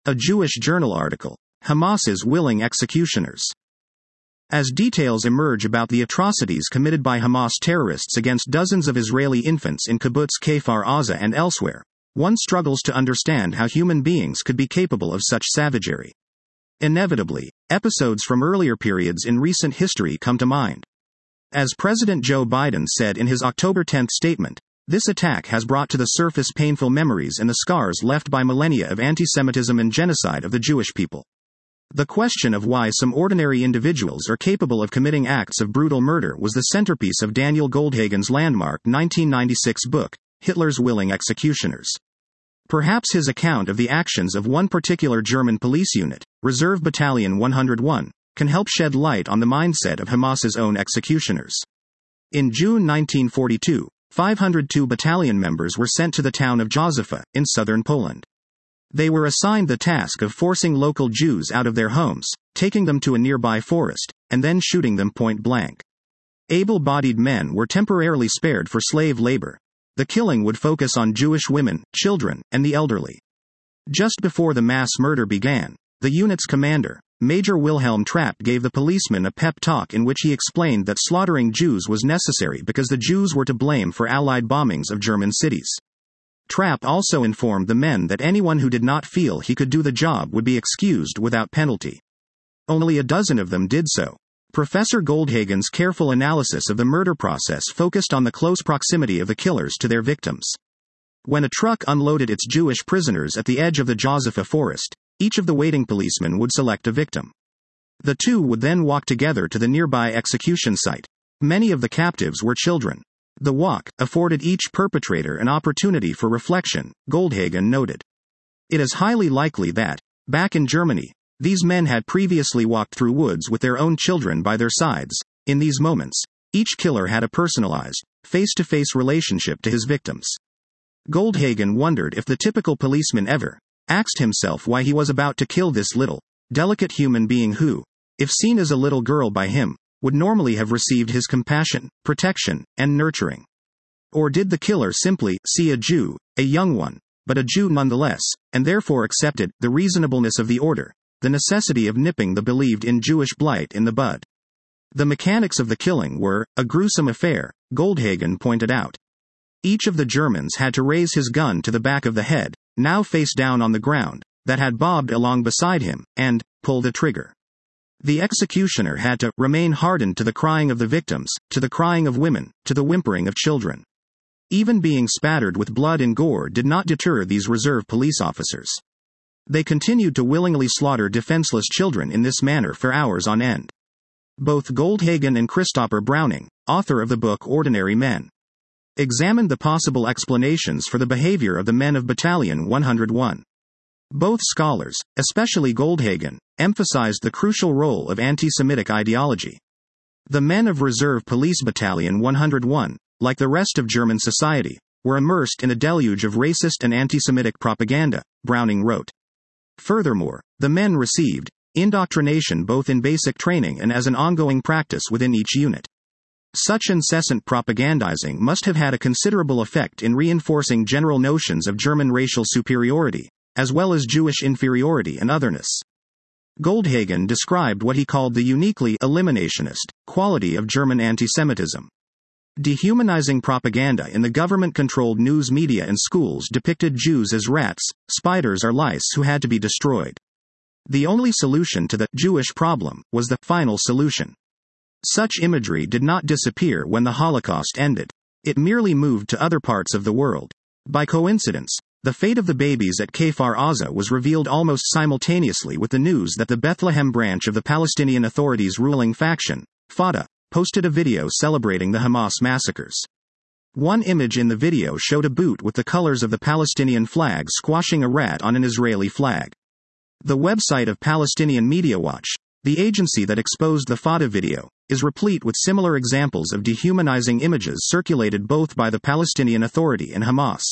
A Jewish journal article. Hamas's willing executioners. As details emerge about the atrocities committed by Hamas terrorists against dozens of Israeli infants in Kibbutz Kfar Aza and elsewhere, one struggles to understand how human beings could be capable of such savagery. Inevitably, episodes from earlier periods in recent history come to mind. As President Joe Biden said in his October 10 statement, this attack has brought to the surface painful memories and the scars left by millennia of anti-Semitism and genocide of the Jewish people. The question of why some ordinary individuals are capable of committing acts of brutal murder was the centerpiece of Daniel Goldhagen's landmark 1996 book, Hitler's Willing Executioners. Perhaps his account of the actions of one particular German police unit, Reserve Battalion 101, can help shed light on the mindset of Hamas's own executioners. In June 1942, 502 battalion members were sent to the town of Józef in southern Poland. They were assigned the task of forcing local Jews out of their homes, taking them to a nearby forest, and then shooting them point blank. Able-bodied men were temporarily spared for slave labor. The killing would focus on Jewish women, children, and the elderly. Just before the mass murder began, the unit's commander, Major Wilhelm Trapp, gave the policemen a pep talk in which he explained that slaughtering Jews was necessary because the Jews were to blame for Allied bombings of German cities. Trapp also informed the men that anyone who did not feel he could do the job would be excused without penalty. Only a dozen of them did so. Professor Goldhagen's careful analysis of the murder process focused on the close proximity of the killers to their victims. When a truck unloaded its Jewish prisoners at the edge of the Józef forest, each of the waiting policemen would select a victim. The two would then walk together to the nearby execution site. Many of the captives were children. The walk afforded each perpetrator an opportunity for reflection, Goldhagen noted. It is highly likely that, back in Germany, these men had previously walked through woods with their own children by their sides. In these moments, each killer had a personalized, face-to-face relationship to his victims. Goldhagen wondered if the typical policeman ever asked himself why he was about to kill this little, delicate human being who, if seen as a little girl by him, would normally have received his compassion, protection, and nurturing. Or did the killer simply see a Jew, a young one, but a Jew nonetheless, and therefore accepted the reasonableness of the order, the necessity of nipping the believed-in Jewish blight in the bud? The mechanics of the killing were a gruesome affair, Goldhagen pointed out. Each of the Germans had to raise his gun to the back of the head, now face down on the ground, that had bobbed along beside him, and pull the trigger. The executioner had to remain hardened to the crying of the victims, to the crying of women, to the whimpering of children. Even being spattered with blood and gore did not deter these reserve police officers. They continued to willingly slaughter defenseless children in this manner for hours on end. Both Goldhagen and Christopher Browning, author of the book Ordinary Men, examined the possible explanations for the behavior of the men of Battalion 101. Both scholars, especially Goldhagen, emphasized the crucial role of anti-Semitic ideology. The men of Reserve Police Battalion 101, like the rest of German society, were immersed in a deluge of racist and anti-Semitic propaganda, Browning wrote. Furthermore, the men received indoctrination both in basic training and as an ongoing practice within each unit. Such incessant propagandizing must have had a considerable effect in reinforcing general notions of German racial superiority, as well as Jewish inferiority and otherness. Goldhagen described what he called the uniquely eliminationist quality of German anti-Semitism. Dehumanizing propaganda in the government-controlled news media and schools depicted Jews as rats, spiders or lice who had to be destroyed. The only solution to the Jewish problem was the final solution. Such imagery did not disappear when the Holocaust ended. It merely moved to other parts of the world. By coincidence, the fate of the babies at Kfar Aza was revealed almost simultaneously with the news that the Bethlehem branch of the Palestinian Authority's ruling faction, Fatah, posted a video celebrating the Hamas massacres. One image in the video showed a boot with the colors of the Palestinian flag squashing a rat on an Israeli flag. The website of Palestinian Media Watch, the agency that exposed the Fatah video, is replete with similar examples of dehumanizing images circulated both by the Palestinian Authority and Hamas.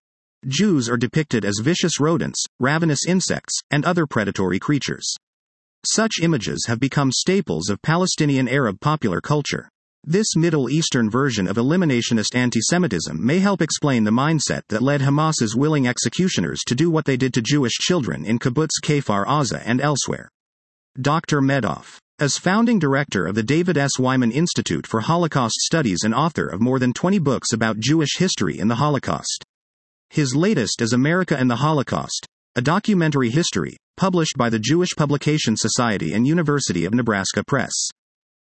Jews are depicted as vicious rodents, ravenous insects, and other predatory creatures. Such images have become staples of Palestinian Arab popular culture. This Middle Eastern version of eliminationist antisemitism may help explain the mindset that led Hamas's willing executioners to do what they did to Jewish children in Kibbutz Kfar Aza and elsewhere. Dr. Medoff. As founding director of the David S. Wyman Institute for Holocaust Studies and author of more than 20 books about Jewish history and the Holocaust. His latest is America and the Holocaust, a documentary history, published by the Jewish Publication Society and University of Nebraska Press.